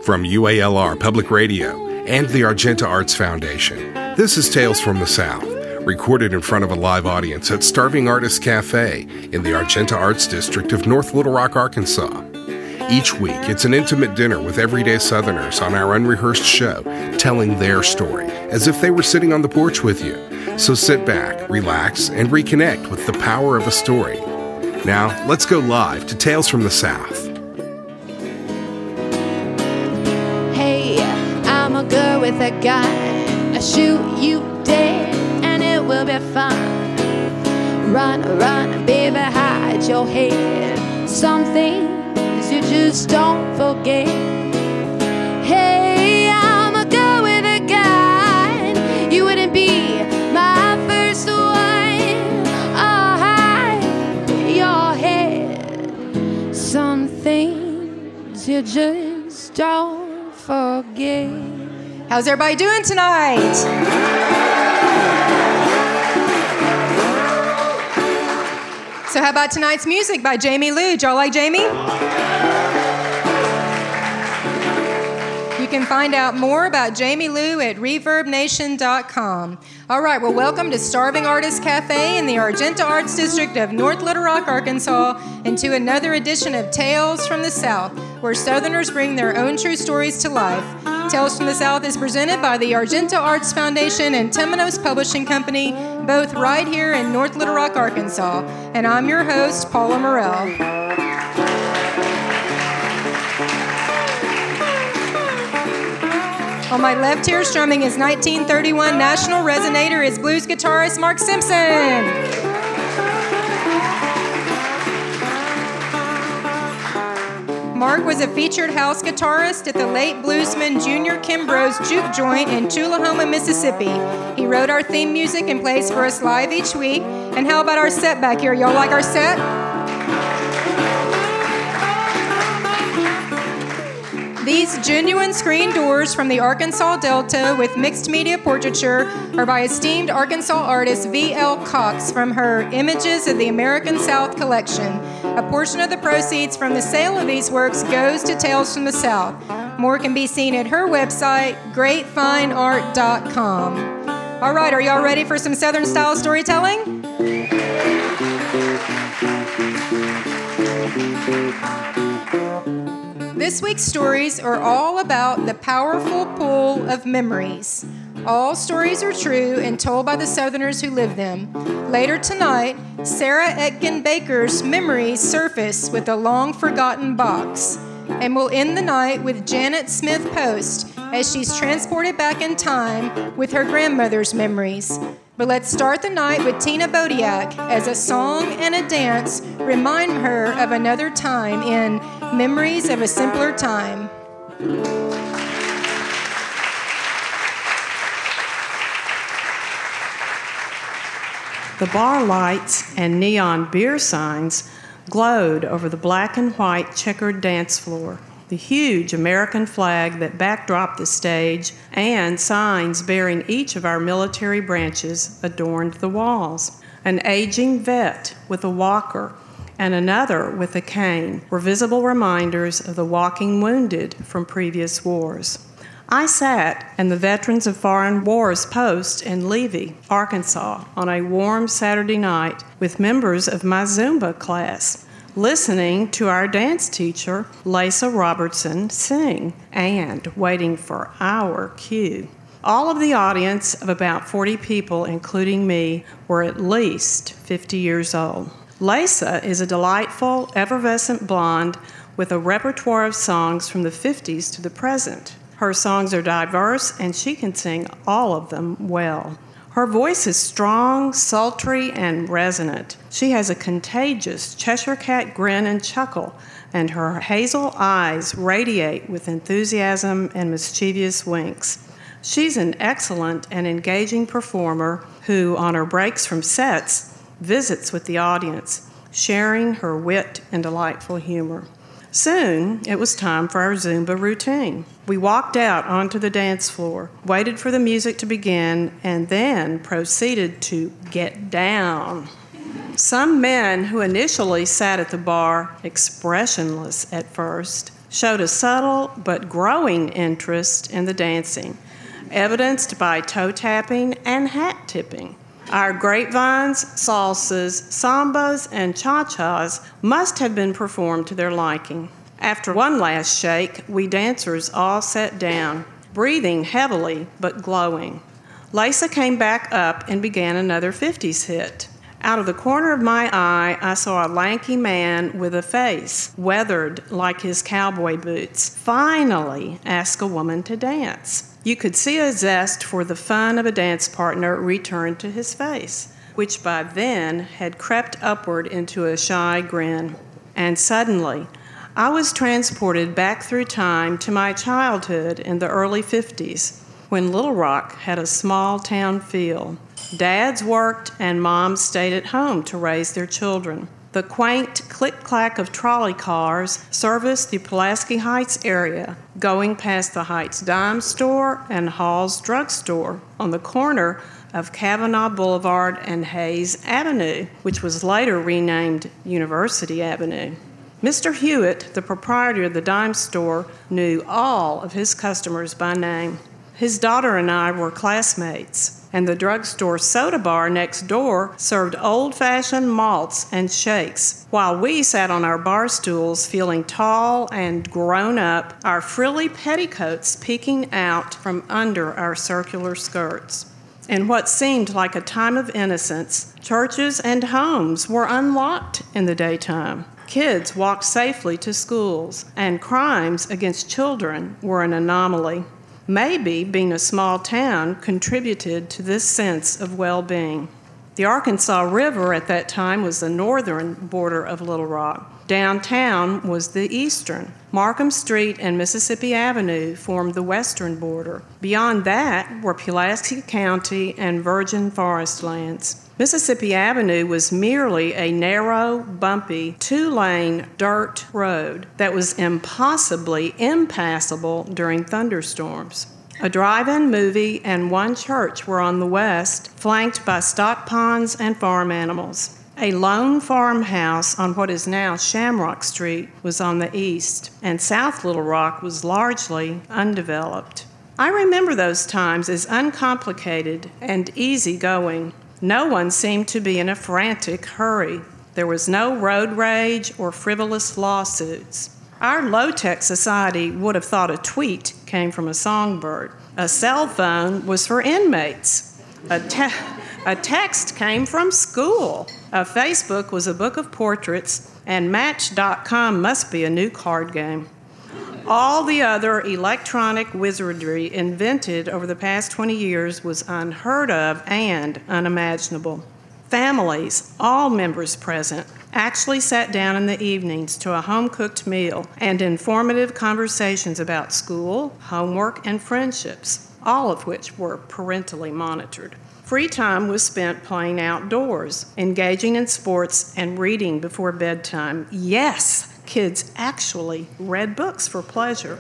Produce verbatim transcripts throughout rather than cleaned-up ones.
From U A L R Public Radio and the Argenta Arts Foundation, this is Tales from the South, recorded in front of a live audience at Starving Artists Cafe in the Argenta Arts District of North Little Rock, Arkansas. Each week, it's an intimate dinner with everyday Southerners on our unrehearsed show, telling their story as if they were sitting on the porch with you. So sit back, relax, and reconnect with the power of a story. Now, let's go live to Tales from the South. I'ma go with a gun, I shoot you dead, and it will be fun. Run, run, baby, hide your head. Some things you just don't forget. Hey, I'ma go with a gun, you wouldn't be my first one. I'll hide your head. Some things you just don't forget. How's everybody doing tonight? So how about tonight's music by Jamie Lou? Did y'all like Jamie? You can find out more about Jamie Lou at reverb nation dot com. All right, well, welcome to Starving Artists Cafe in the Argenta Arts District of North Little Rock, Arkansas, and to another edition of Tales from the South, where Southerners bring their own true stories to life. Tales from the South is presented by the Argenta Arts Foundation and Temenos Publishing Company, both right here in North Little Rock, Arkansas. And I'm your host, Paula Morell. On my left here, strumming his nineteen thirty-one National Resonator, is blues guitarist Mark Simpson. Mark was a featured house guitarist at the late bluesman Junior Kimbrough's Juke Joint in Tullahoma, Mississippi. He wrote our theme music and plays for us live each week. And how about our set back here? Y'all like our set? These genuine screen doors from the Arkansas Delta with mixed media portraiture are by esteemed Arkansas artist V L Cox from her Images of the American South collection. A portion of the proceeds from the sale of these works goes to Tales from the South. More can be seen at her website, great fine art dot com. All right, are y'all ready for some Southern-style storytelling? This week's stories are all about the powerful pull of memories. All stories are true and told by the Southerners who live them. Later tonight, Sarah Etkin Baker's memories surface with a long-forgotten box. And we'll end the night with Janet Smith Post as she's transported back in time with her grandmother's memories. But let's start the night with Tina Bodiak as a song and a dance remind her of another time in Memories of a Simpler Time. The bar lights and neon beer signs glowed over the black and white checkered dance floor. The huge American flag that backdropped the stage and signs bearing each of our military branches adorned the walls. An aging vet with a walker and another with a cane were visible reminders of the walking wounded from previous wars. I sat in the Veterans of Foreign Wars post in Levy, Arkansas, on a warm Saturday night with members of my Zumba class, listening to our dance teacher, Lisa Robertson, sing and waiting for our cue. All of the audience of about forty people, including me, were at least fifty years old. Lisa is a delightful, effervescent blonde with a repertoire of songs from the fifties to the present. Her songs are diverse, and she can sing all of them well. Her voice is strong, sultry, and resonant. She has a contagious Cheshire Cat grin and chuckle, and her hazel eyes radiate with enthusiasm and mischievous winks. She's an excellent and engaging performer who, on her breaks from sets, visits with the audience, sharing her wit and delightful humor. Soon, it was time for our Zumba routine. We walked out onto the dance floor, waited for the music to begin, and then proceeded to get down. Some men who initially sat at the bar, expressionless at first, showed a subtle but growing interest in the dancing, evidenced by toe tapping and hat tipping. Our grapevines, salsas, sambas, and cha-chas must have been performed to their liking. After one last shake, we dancers all sat down, breathing heavily but glowing. Lisa came back up and began another fifties hit. Out of the corner of my eye, I saw a lanky man with a face weathered like his cowboy boots finally ask a woman to dance. You could see a zest for the fun of a dance partner return to his face, which by then had crept upward into a shy grin. And suddenly, I was transported back through time to my childhood in the early fifties, when Little Rock had a small town feel. Dads worked and moms stayed at home to raise their children. The quaint click-clack of trolley cars serviced the Pulaski Heights area, going past the Heights Dime Store and Hall's Drugstore on the corner of Kavanaugh Boulevard and Hayes Avenue, which was later renamed University Avenue. Mister Hewitt, the proprietor of the dime store, knew all of his customers by name. His daughter and I were classmates, and the drugstore soda bar next door served old-fashioned malts and shakes, while we sat on our bar stools feeling tall and grown up, our frilly petticoats peeking out from under our circular skirts. In what seemed like a time of innocence, churches and homes were unlocked in the daytime. Kids walked safely to schools, and crimes against children were an anomaly. Maybe being a small town contributed to this sense of well-being. The Arkansas River at that time was the northern border of Little Rock. Downtown was the eastern. Markham Street and Mississippi Avenue formed the western border. Beyond that were Pulaski County and virgin forest lands. Mississippi Avenue was merely a narrow, bumpy, two-lane dirt road that was impossibly impassable during thunderstorms. A drive-in movie and one church were on the west, flanked by stock ponds and farm animals. A lone farmhouse on what is now Shamrock Street was on the east, and South Little Rock was largely undeveloped. I remember those times as uncomplicated and easygoing. No one seemed to be in a frantic hurry. There was no road rage or frivolous lawsuits. Our low-tech society would have thought a tweet came from a songbird. A cell phone was for inmates. A, te- a text came from school. A Facebook was a book of portraits, and Match dot com must be a new card game. All the other electronic wizardry invented over the past twenty years was unheard of and unimaginable. Families, all members present, actually sat down in the evenings to a home-cooked meal and informative conversations about school, homework, and friendships, all of which were parentally monitored. Free time was spent playing outdoors, engaging in sports, and reading before bedtime. Yes! Kids actually read books for pleasure.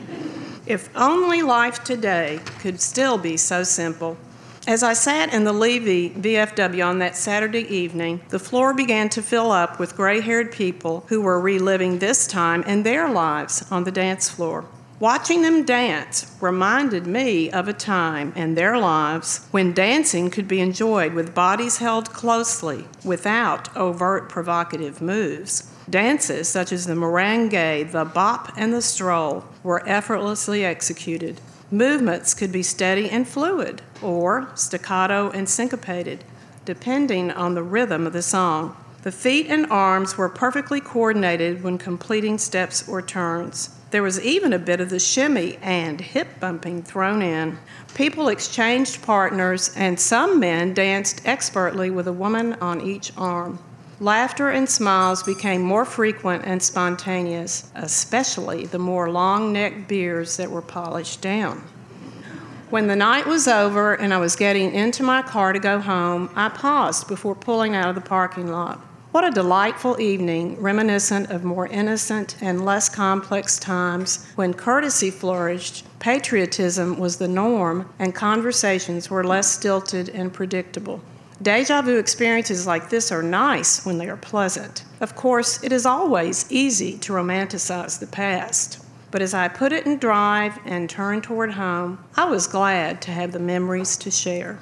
If only life today could still be so simple. As I sat in the Levy V F W on that Saturday evening, the floor began to fill up with gray-haired people who were reliving this time in their lives on the dance floor. Watching them dance reminded me of a time in their lives when dancing could be enjoyed with bodies held closely without overt provocative moves. Dances such as the merengue, the bop, and the stroll were effortlessly executed. Movements could be steady and fluid, or staccato and syncopated, depending on the rhythm of the song. The feet and arms were perfectly coordinated when completing steps or turns. There was even a bit of the shimmy and hip bumping thrown in. People exchanged partners, and some men danced expertly with a woman on each arm. Laughter and smiles became more frequent and spontaneous, especially the more long-necked beards that were polished down. When the night was over and I was getting into my car to go home, I paused before pulling out of the parking lot. What a delightful evening, reminiscent of more innocent and less complex times when courtesy flourished, patriotism was the norm, and conversations were less stilted and predictable. Deja vu experiences like this are nice when they are pleasant. Of course, it is always easy to romanticize the past. But as I put it in drive and turned toward home, I was glad to have the memories to share.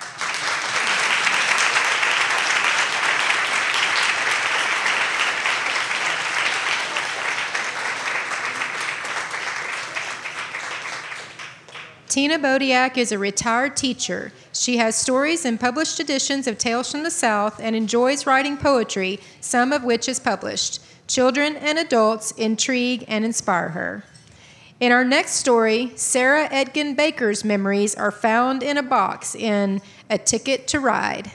Tina Bodiak is a retired teacher. She has stories in published editions of Tales from the South and enjoys writing poetry, some of which is published. Children and adults intrigue and inspire her. In our next story, Sarah Etkin Baker's memories are found in a box in A Ticket to Ride.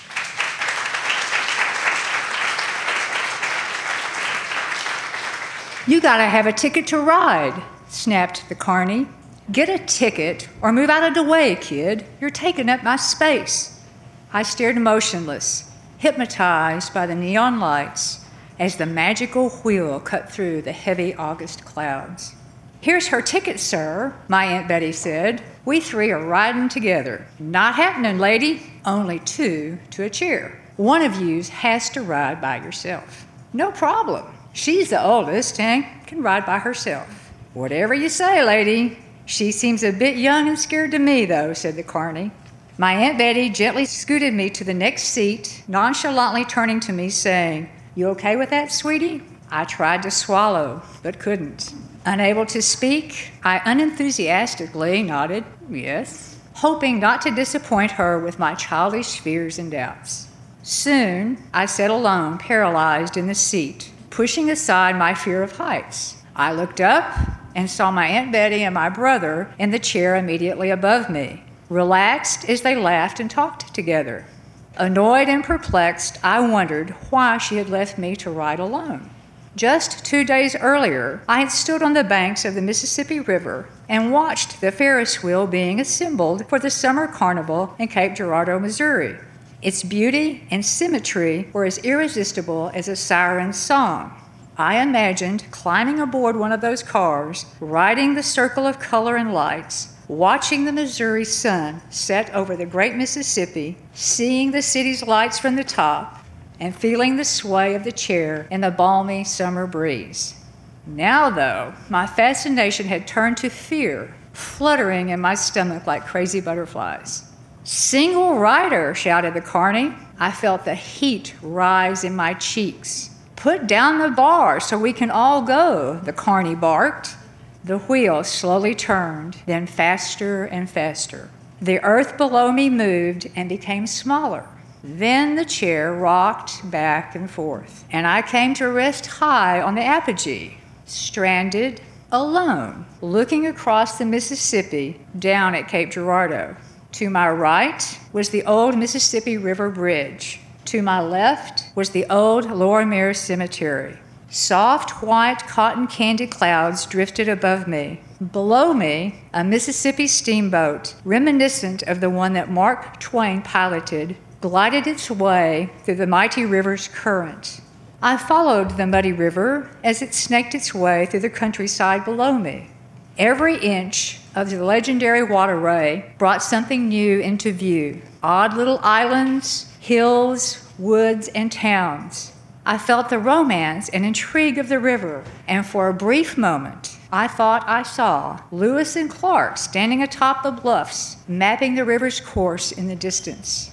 You gotta have a ticket to ride, snapped the carny. Get a ticket or move out of the way, kid. You're taking up my space. I stared motionless, hypnotized by the neon lights as the magical wheel cut through the heavy August clouds. Here's her ticket, sir, my Aunt Betty said. We three are riding together. Not happening, lady. Only two to a chair. One of yous has to ride by yourself. No problem. She's the oldest and can ride by herself. Whatever you say, lady. She seems a bit young and scared to me, though, said the carny. My Aunt Betty gently scooted me to the next seat, nonchalantly turning to me, saying, You okay with that, sweetie? I tried to swallow, but couldn't. Unable to speak, I unenthusiastically nodded yes, hoping not to disappoint her with my childish fears and doubts. Soon, I sat alone, paralyzed in the seat, pushing aside my fear of heights. I looked up and saw my Aunt Betty and my brother in the chair immediately above me, relaxed as they laughed and talked together. Annoyed and perplexed, I wondered why she had left me to ride alone. Just two days earlier, I had stood on the banks of the Mississippi River and watched the Ferris wheel being assembled for the summer carnival in Cape Girardeau, Missouri. Its beauty and symmetry were as irresistible as a siren's song. I imagined climbing aboard one of those cars, riding the circle of color and lights, watching the Missouri sun set over the great Mississippi, seeing the city's lights from the top, and feeling the sway of the chair in the balmy summer breeze. Now, though, my fascination had turned to fear, fluttering in my stomach like crazy butterflies. Single rider, shouted the carny. I felt the heat rise in my cheeks. Put down the bar so we can all go, the carny barked. The wheel slowly turned, then faster and faster. The earth below me moved and became smaller. Then the chair rocked back and forth, and I came to rest high on the apogee, stranded, alone, looking across the Mississippi down at Cape Girardeau. To my right was the old Mississippi River Bridge. To my left was the old Lorimer Cemetery. Soft white cotton candy clouds drifted above me. Below me, a Mississippi steamboat, reminiscent of the one that Mark Twain piloted, glided its way through the mighty river's current. I followed the muddy river as it snaked its way through the countryside below me. Every inch of the legendary waterway brought something new into view. Odd little islands, hills, woods, and towns. I felt the romance and intrigue of the river, and for a brief moment, I thought I saw Lewis and Clark standing atop the bluffs, mapping the river's course in the distance.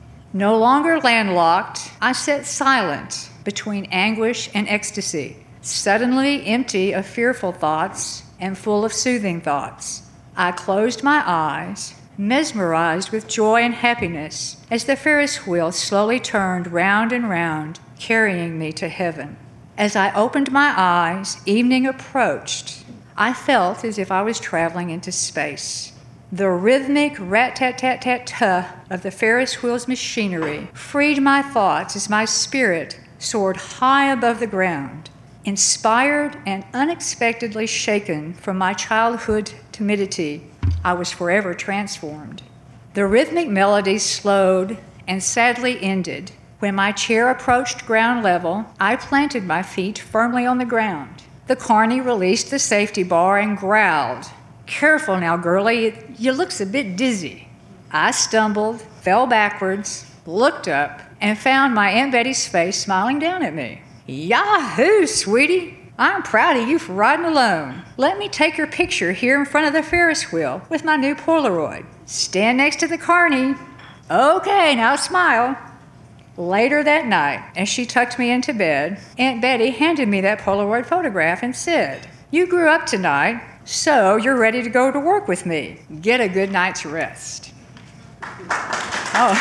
No longer landlocked, I sat silent between anguish and ecstasy, suddenly empty of fearful thoughts and full of soothing thoughts. I closed my eyes, mesmerized with joy and happiness, as the Ferris wheel slowly turned round and round, carrying me to heaven. As I opened my eyes, evening approached. I felt as if I was traveling into space. The rhythmic rat-tat-tat-tat-tuh of the Ferris wheel's machinery freed my thoughts as my spirit soared high above the ground. Inspired and unexpectedly shaken from my childhood timidity, I was forever transformed. The rhythmic melody slowed and sadly ended. When my chair approached ground level, I planted my feet firmly on the ground. The carny released the safety bar and growled, "Careful now, girlie, it, you looks a bit dizzy." I stumbled, fell backwards, looked up, and found my Aunt Betty's face smiling down at me. "Yahoo, sweetie! I'm proud of you for riding alone. Let me take your picture here in front of the Ferris wheel with my new Polaroid. Stand next to the carny. Okay, now smile. Later that night, as she tucked me into bed, Aunt Betty handed me that Polaroid photograph and said, "You grew up tonight, so you're ready to go to work with me. Get a good night's rest." Oh.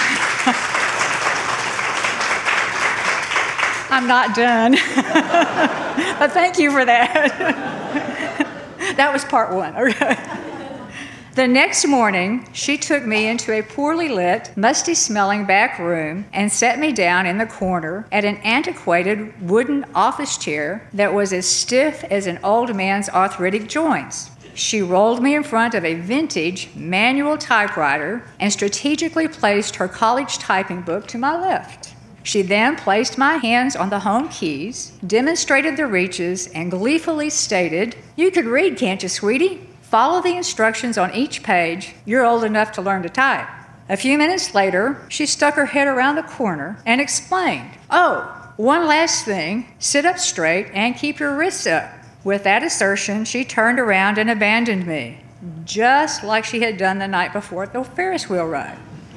I'm not done. But thank you for that. That was part one. Okay. The next morning, she took me into a poorly lit, musty-smelling back room and sat me down in the corner at an antiquated wooden office chair that was as stiff as an old man's arthritic joints. She rolled me in front of a vintage manual typewriter and strategically placed her college typing book to my left. She then placed my hands on the home keys, demonstrated the reaches, and gleefully stated, "You could read, can't you, sweetie? Follow the instructions on each page. You're old enough to learn to type." A few minutes later, she stuck her head around the corner and explained, "Oh, one last thing, sit up straight and keep your wrists up." With that assertion, she turned around and abandoned me, just like she had done the night before at the Ferris wheel ride.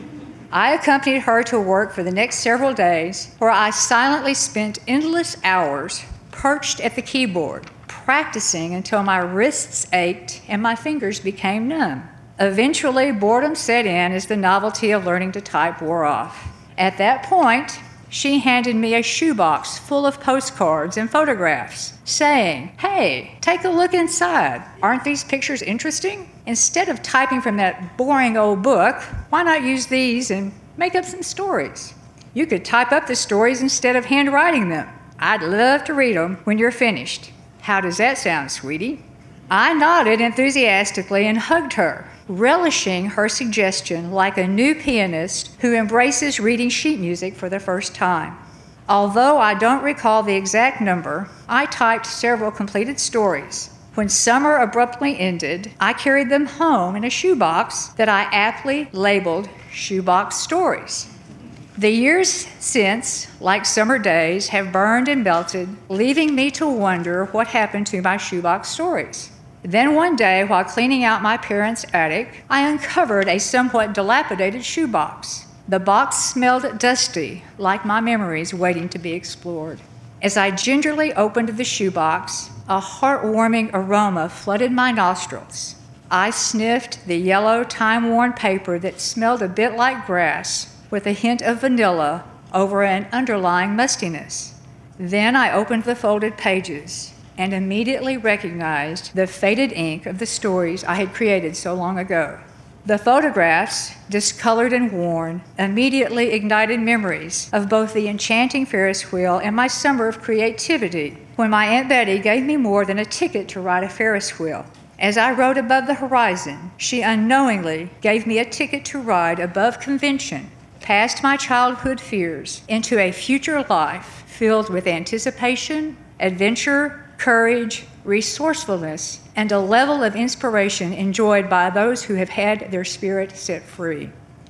I accompanied her to work for the next several days, where I silently spent endless hours perched at the keyboard, practicing until my wrists ached and my fingers became numb. Eventually, boredom set in as the novelty of learning to type wore off. At that point, she handed me a shoebox full of postcards and photographs, saying, "Hey, take a look inside. Aren't these pictures interesting? Instead of typing from that boring old book, why not use these and make up some stories? You could type up the stories instead of handwriting them. I'd love to read them when you're finished. How does that sound, sweetie?" I nodded enthusiastically and hugged her, relishing her suggestion like a new pianist who embraces reading sheet music for the first time. Although I don't recall the exact number, I typed several completed stories. When summer abruptly ended, I carried them home in a shoebox that I aptly labeled Shoebox Stories. The years since, like summer days, have burned and melted, leaving me to wonder what happened to my shoebox stories. Then one day, while cleaning out my parents' attic, I uncovered a somewhat dilapidated shoebox. The box smelled dusty, like my memories waiting to be explored. As I gingerly opened the shoebox, a heartwarming aroma flooded my nostrils. I sniffed the yellow, time-worn paper that smelled a bit like grass, with a hint of vanilla over an underlying mustiness. Then I opened the folded pages and immediately recognized the faded ink of the stories I had created so long ago. The photographs, discolored and worn, immediately ignited memories of both the enchanting Ferris wheel and my summer of creativity, when my Aunt Betty gave me more than a ticket to ride a Ferris wheel. As I rode above the horizon, she unknowingly gave me a ticket to ride above convention, past my childhood fears, into a future life filled with anticipation, adventure, courage, resourcefulness, and a level of inspiration enjoyed by those who have had their spirit set free.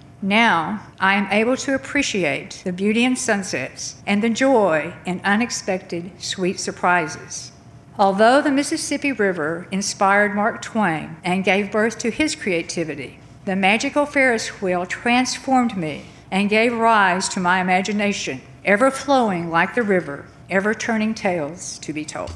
Now, I am able to appreciate the beauty in sunsets and the joy in unexpected, sweet surprises. Although the Mississippi River inspired Mark Twain and gave birth to his creativity, the magical Ferris wheel transformed me and gave rise to my imagination, ever flowing like the river, ever turning tales to be told.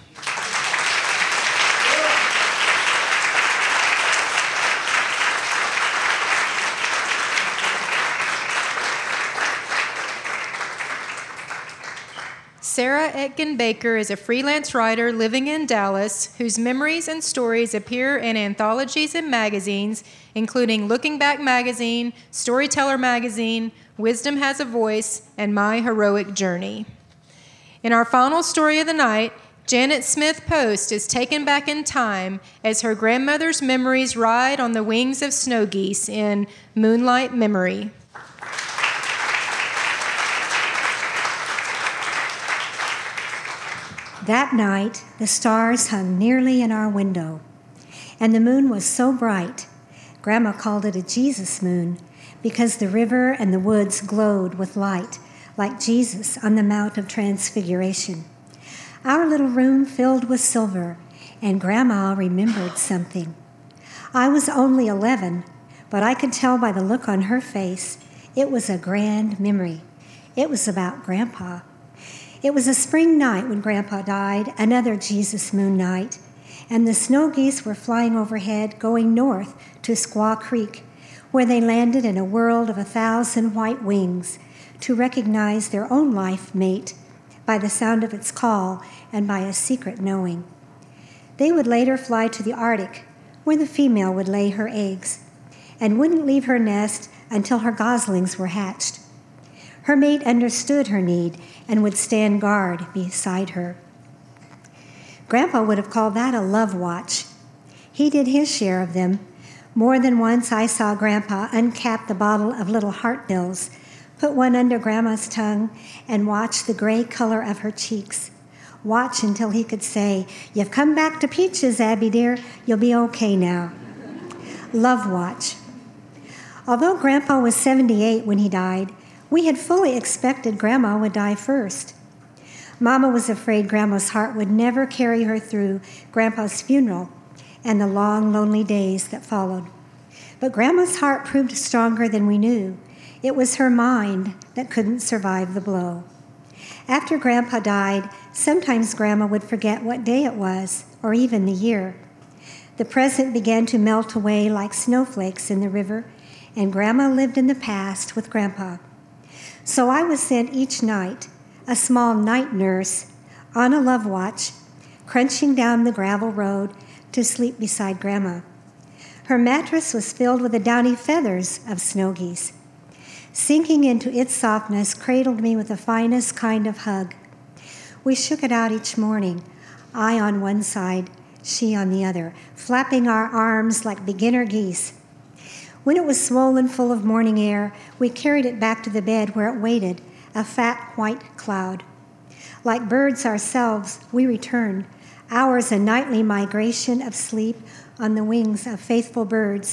Sarah Etkin Baker is a freelance writer living in Dallas whose memories and stories appear in anthologies and magazines, including Looking Back Magazine, Storyteller Magazine, Wisdom Has a Voice, and My Heroic Journey. In our final story of the night, Janet Smith Post is taken back in time as her grandmother's memories ride on the wings of snow geese in Moonlight Memory. That night, the stars hung nearly in our window, and the moon was so bright, Grandma called it a Jesus moon, because the river and the woods glowed with light, like Jesus on the Mount of Transfiguration. Our little room filled with silver, and Grandma remembered something. I was only eleven, but I could tell by the look on her face it was a grand memory. It was about Grandpa. It was a spring night when Grandpa died, another Jesus moon night, and the snow geese were flying overhead, going north to Squaw Creek, where they landed in a world of a thousand white wings to recognize their own life mate by the sound of its call and by a secret knowing. They would later fly to the Arctic, where the female would lay her eggs, and wouldn't leave her nest until her goslings were hatched. Her mate understood her need and would stand guard beside her. Grandpa would have called that a love watch. He did his share of them. More than once I saw Grandpa uncap the bottle of little heartbills, put one under Grandma's tongue, and watch the gray color of her cheeks. Watch until he could say, "You've come back to Peaches, Abby dear. You'll be okay now." Love watch. Although Grandpa was seventy-eight when he died, we had fully expected Grandma would die first. Mama was afraid Grandma's heart would never carry her through Grandpa's funeral and the long, lonely days that followed. But Grandma's heart proved stronger than we knew. It was her mind that couldn't survive the blow. After Grandpa died, sometimes Grandma would forget what day it was, or even the year. The present began to melt away like snowflakes in the river, and Grandma lived in the past with Grandpa. So I was sent each night, a small night nurse, on a love watch, crunching down the gravel road to sleep beside Grandma. Her mattress was filled with the downy feathers of snow geese. Sinking into its softness cradled me with the finest kind of hug. We shook it out each morning, I on one side, she on the other, flapping our arms like beginner geese. When it was swollen full of morning air, we carried it back to the bed where it waited, a fat white cloud. Like birds ourselves, we returned, ours a nightly migration of sleep on the wings of faithful birds.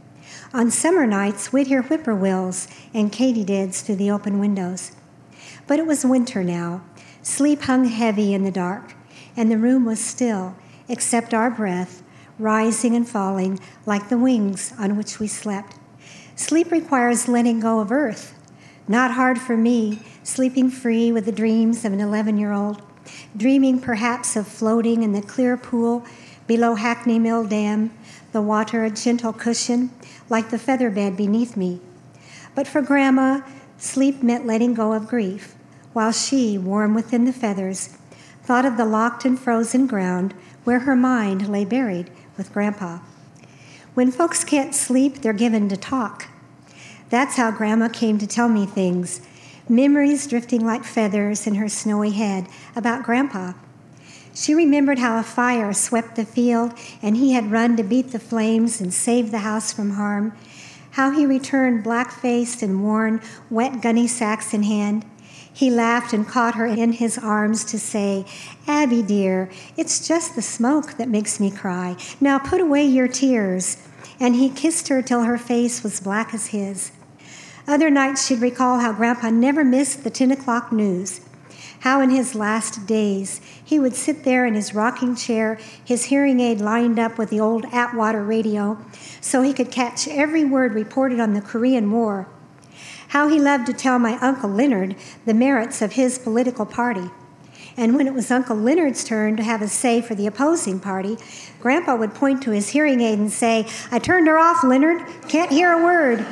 On summer nights, we'd hear whippoorwills and katydids through the open windows. But it was winter now. Sleep hung heavy in the dark, and the room was still, except our breath, rising and falling like the wings on which we slept. Sleep requires letting go of earth. Not hard for me, sleeping free with the dreams of an eleven-year-old, dreaming perhaps of floating in the clear pool below Hackney Mill Dam, the water a gentle cushion, like the feather bed beneath me. But for Grandma, sleep meant letting go of grief, while she, warm within the feathers, thought of the locked and frozen ground where her mind lay buried with Grandpa. When folks can't sleep, they're given to talk. That's how Grandma came to tell me things, memories drifting like feathers in her snowy head about Grandpa. She remembered how a fire swept the field and he had run to beat the flames and save the house from harm, how he returned black-faced and worn, wet gunny sacks in hand. He laughed and caught her in his arms to say, "Abby, dear, it's just the smoke that makes me cry. Now put away your tears." And he kissed her till her face was black as his. Other nights she'd recall how Grandpa never missed the ten o'clock news, how in his last days he would sit there in his rocking chair, his hearing aid lined up with the old Atwater radio, so he could catch every word reported on the Korean War. How he loved to tell my Uncle Leonard the merits of his political party. And when it was Uncle Leonard's turn to have a say for the opposing party, Grandpa would point to his hearing aid and say, "I turned her off, Leonard. Can't hear a word."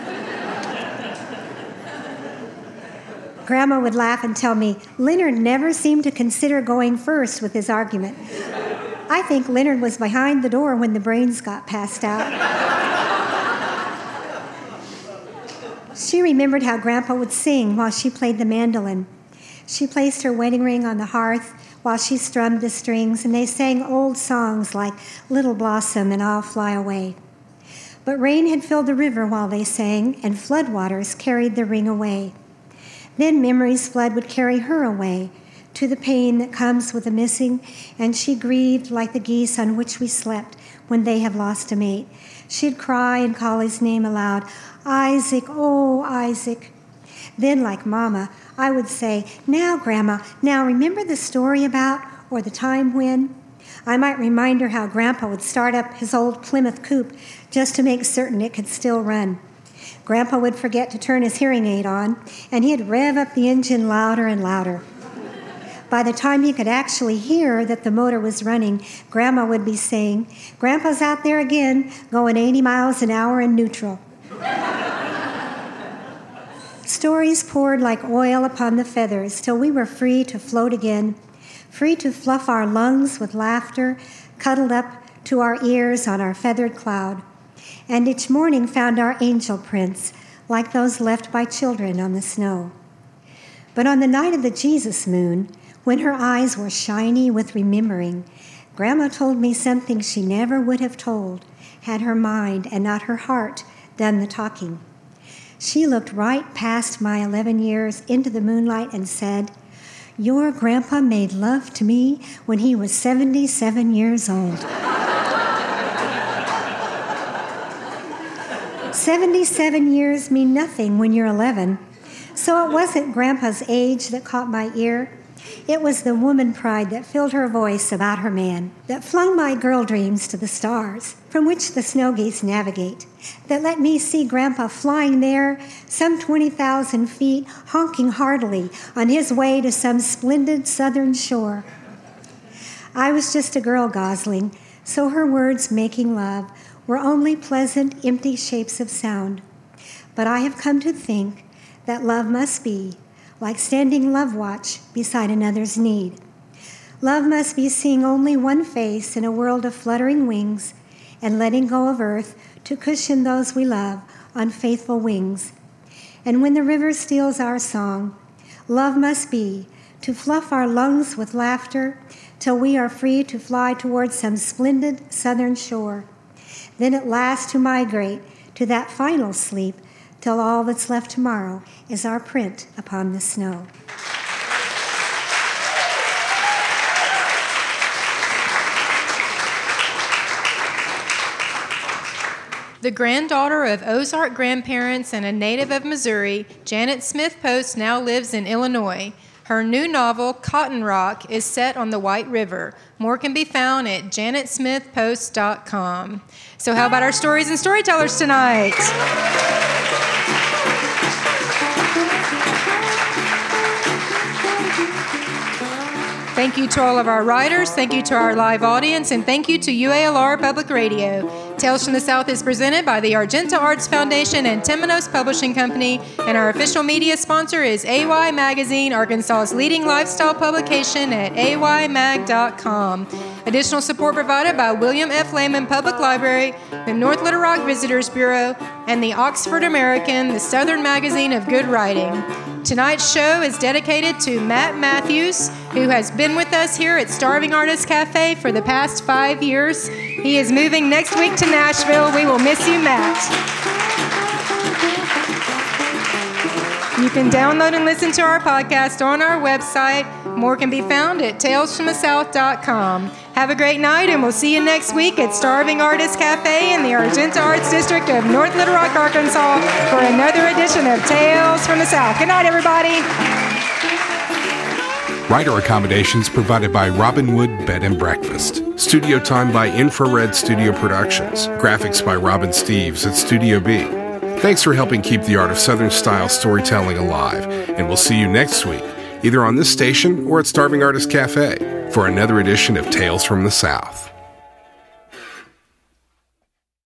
Grandma would laugh and tell me, Leonard never seemed to consider going first with his argument. I think Leonard was behind the door when the brains got passed out. She remembered how Grandpa would sing while she played the mandolin. She placed her wedding ring on the hearth while she strummed the strings, and they sang old songs like Little Blossom and I'll Fly Away. But rain had filled the river while they sang, and floodwaters carried the ring away. Then memory's flood would carry her away to the pain that comes with the missing, and she grieved like the geese on which we slept when they have lost a mate. She'd cry and call his name aloud, "Isaac, oh, Isaac." Then, like Mama, I would say, "Now, Grandma, now remember the story about," or the time when. I might remind her how Grandpa would start up his old Plymouth coupe just to make certain it could still run. Grandpa would forget to turn his hearing aid on, and he'd rev up the engine louder and louder. By the time he could actually hear that the motor was running, Grandma would be saying, "Grandpa's out there again, going eighty miles an hour in neutral." Stories poured like oil upon the feathers till we were free to float again, free to fluff our lungs with laughter, cuddled up to our ears on our feathered cloud, and each morning found our angel prints, like those left by children on the snow. But on the night of the Jesus moon, when her eyes were shiny with remembering, Grandma told me something she never would have told, had her mind and not her heart done the talking. She looked right past my eleven years into the moonlight and said, "Your grandpa made love to me when he was seventy-seven years old." seventy-seven years mean nothing when you're eleven, so it wasn't Grandpa's age that caught my ear. It was the woman pride that filled her voice about her man, that flung my girl dreams to the stars, from which the snow geese navigate, that let me see Grandpa flying there, some twenty thousand feet, honking heartily on his way to some splendid southern shore. I was just a girl gosling, so her words making love were only pleasant, empty shapes of sound. But I have come to think that love must be like standing love watch beside another's need. Love must be seeing only one face in a world of fluttering wings and letting go of earth to cushion those we love on faithful wings. And when the river steals our song, love must be to fluff our lungs with laughter till we are free to fly towards some splendid southern shore. Then at last to migrate to that final sleep till all that's left tomorrow is our print upon the snow. The granddaughter of Ozark grandparents and a native of Missouri, Janet Smith Post now lives in Illinois. Her new novel, Cotton Rock, is set on the White River. More can be found at janet smith post dot com. So how about our stories and storytellers tonight? Thank you to all of our writers, thank you to our live audience, and thank you to U A L R Public Radio. Tales from the South is presented by the Argenta Arts Foundation and Temenos Publishing Company, and our official media sponsor is A Y Magazine, Arkansas's leading lifestyle publication at a y mag dot com. Additional support provided by William F. Lehman Public Library, the North Little Rock Visitors Bureau, and the Oxford American, the Southern magazine of good writing. Tonight's show is dedicated to Matt Matthews, who has been with us here at Starving Artist Cafe for the past five years. He is moving next week to Nashville. We will miss you, Matt. You can download and listen to our podcast on our website. More can be found at tales from the south dot com. Have a great night, and we'll see you next week at Starving Artist Cafe in the Argenta Arts District of North Little Rock, Arkansas, for another edition of Tales from the South. Good night, everybody. Writer accommodations provided by Robinwood Bed and Breakfast. Studio time by Infrared Studio Productions. Graphics by Robin Steves at Studio B. Thanks for helping keep the art of Southern style storytelling alive, and we'll see you next week, either on this station or at Starving Artist Cafe, for another edition of Tales from the South.